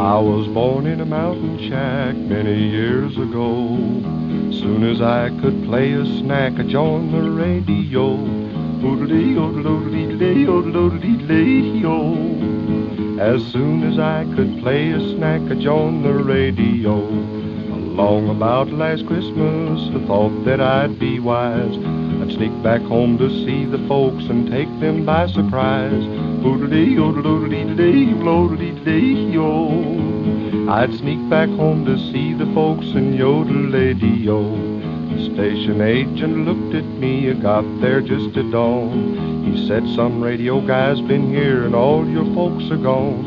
I was born in a mountain shack many years ago. Soon as I could play a snack, I joined the radio. As soon as I could play a snack, I joined the radio. Along about last Christmas, I thought that I'd be wise. I'd sneak back home to see the folks and take them by surprise. I'd sneak back home to see the folks and yodel-a-dee-o. The station agent looked at me and got there just at dawn. He said, some radio guy's been here and all your folks are gone.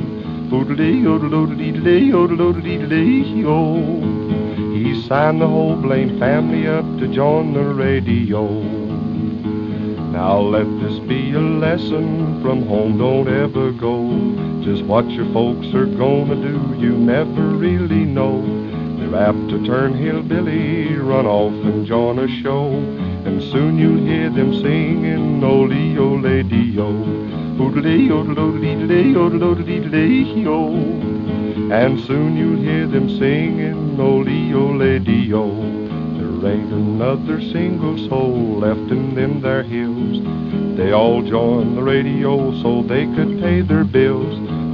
He signed the whole blame family up to join the radio. Now let this be a lesson, from home don't ever go. Just what your folks are gonna do, you never really know. They're apt to turn hillbilly, run off and join a show. And soon you'll hear them singing, ole-ole-dee-o. Oodle-dee-oodle-dee-dee-dee-o. And soon you'll hear them singing, ole-ole-dee-o. There ain't another single soul left in them there hills. They all joined the radio so they could pay their bills.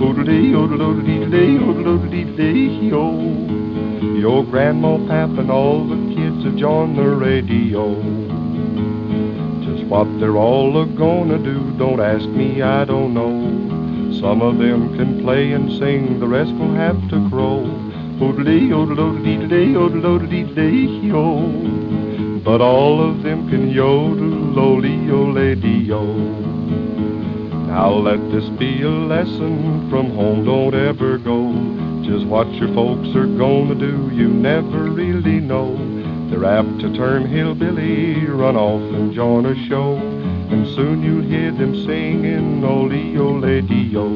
Oodle-dee-oodle-dee-dee-oodle-dee-dee-o. Your grandma, pap, and all the kids have joined the radio. Just what they're all a-gonna do, don't ask me, I don't know. Some of them can play and sing, the rest will have to crow. Oodle-dee-oodle-dee-dee-oodle-dee-dee-o. But all of them can yodel, ole-ole-dee-o. Now let this be a lesson, from home don't ever go. Just what your folks are gonna do, you never really know. They're apt to turn hillbilly, run off and join a show. And soon you'll hear them singing, ole-ole-dee-o.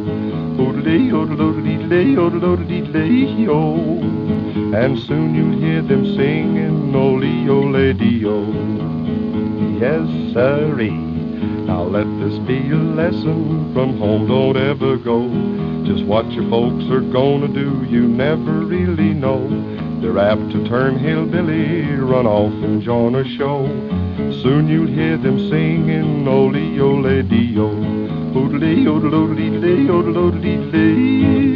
Oodle-dee-oodle-dee-dee-oodle-dee-dee-o. And soon you'll hear them singing, ole-ole-dee-o. Yes, sirree. Now let this be a lesson, from home don't ever go. Just what your folks are gonna do, you never really know. They're apt to turn hillbilly, run off and join a show. Soon you'll hear them singing, ole-ole-dee-o. Oodle-dee-oodle-dee-dee-oodle-dee-dee-o.